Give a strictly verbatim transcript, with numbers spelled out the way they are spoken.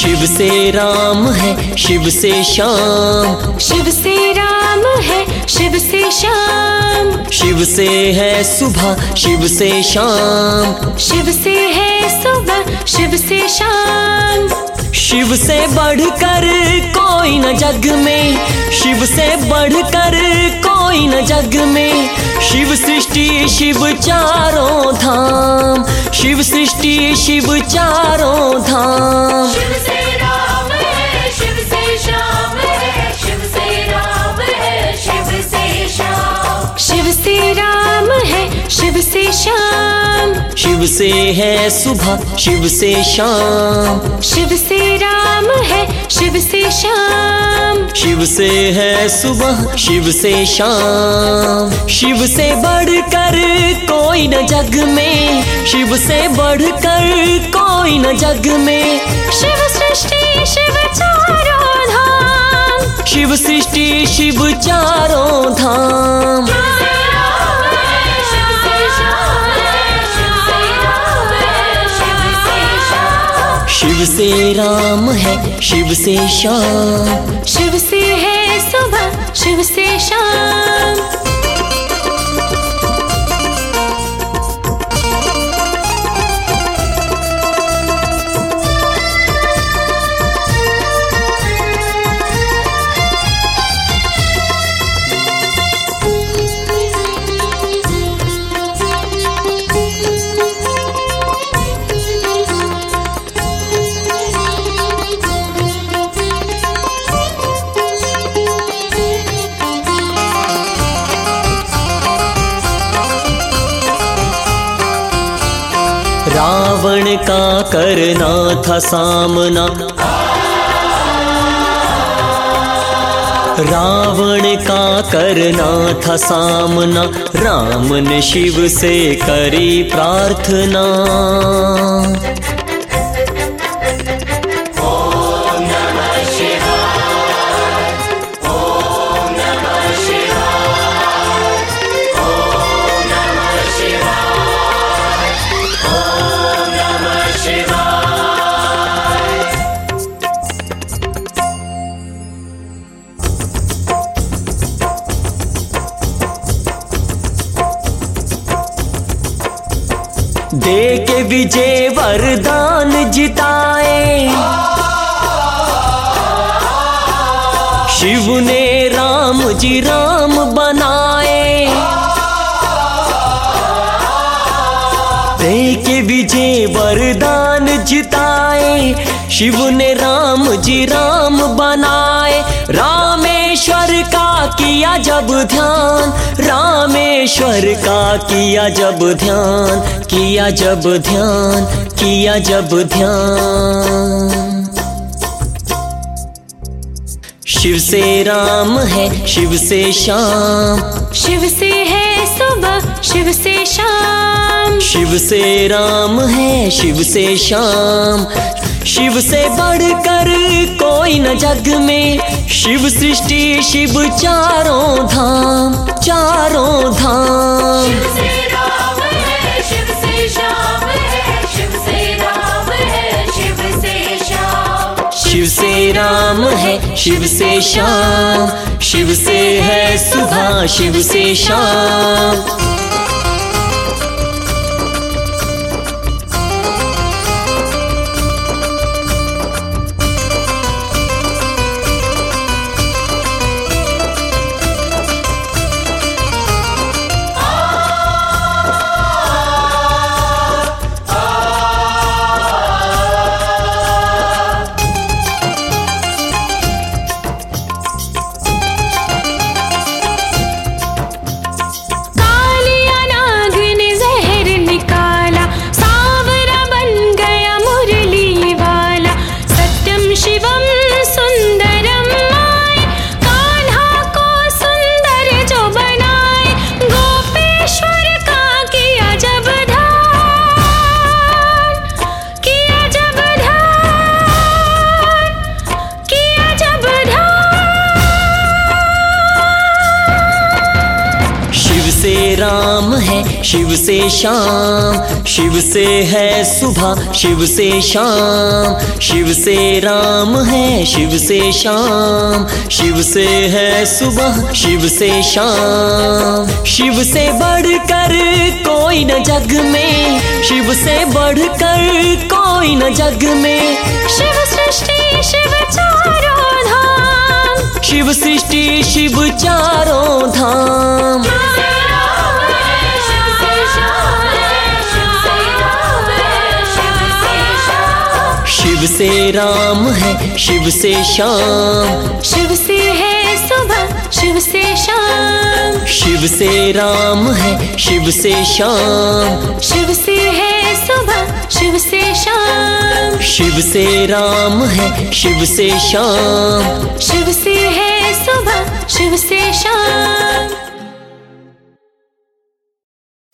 शिव से राम है शिव से श्याम, शिव से राम है शिव से श्याम, शिव से है सुबह शिव से शाम, शिव से है सुबह शिव से शाम। शिव से बढ़कर कोई न जग में, शिव से बढ़कर कोई न जग में, शिव सृष्टि शिव चारों धाम, शिव सृष्टि शिव चारों धाम। शिव से राम है शिव से श्याम है, शिव से राम है शिव से श्याम, शिव से राम है शिव से श्याम, शिव से है सुबह शिव से शाम, शिव से राम है शिव से श्याम, शिव से है सुबह शिव से शाम। शिव से बढ़कर कोई न जग में, शिव से बढ़कर कोई न जग में, शिव सृष्टि शिव चारों धाम, शिव सृष्टि शिव चारों धाम। शिव से राम है शिव से श्याम, शिव से है सुबह शिव से शाम। रावण का करना था सामना, रावण का करना था सामना, राम ने शिव से करी प्रार्थना। दे के विजय वरदान जिताए, शिव ने राम जी राम बनाए। दे के विजय वरदान जिताए, शिव ने राम जी राम बनाए। रामेश्वर का किया जब ध्यान, रामेश्वर का किया जब ध्यान, किया जब ध्यान, किया जब ध्यान। शिव से राम है शिव से श्याम, शिव से है सुबह शिव से शाम, शिव से राम है शिव से श्याम। शिव से बढ़कर कोई न जग में, शिव सृष्टि शिव चारों धाम, चारों धाम। शिव से राम है शिव से श्याम है, शिव से राम है शिव से श्याम, शिव से राम है शिव से श्याम, शिव से है सुबह शिव से शाम। काली राम है, शिव से शाम। शिव से है सुबह, शिव से शाम। शिव से राम है, शिव से शाम। शिव से है सुबह, शिव से शाम। शिव से बढ़कर कोई न जग में, शिव से बढ़कर कोई न जग में। शिव सृष्टि शिव चारों धाम, शिव सृष्टि शिव चारों धाम। शिव से राम है, शिव से शाम। शिव से है सुबह, शिव से शाम। शिव से राम है, शिव से शाम। शिव से है सुबह, शिव से शाम। शिव से राम है, शिव से शाम। शिव से है सुबह, शिव से शाम।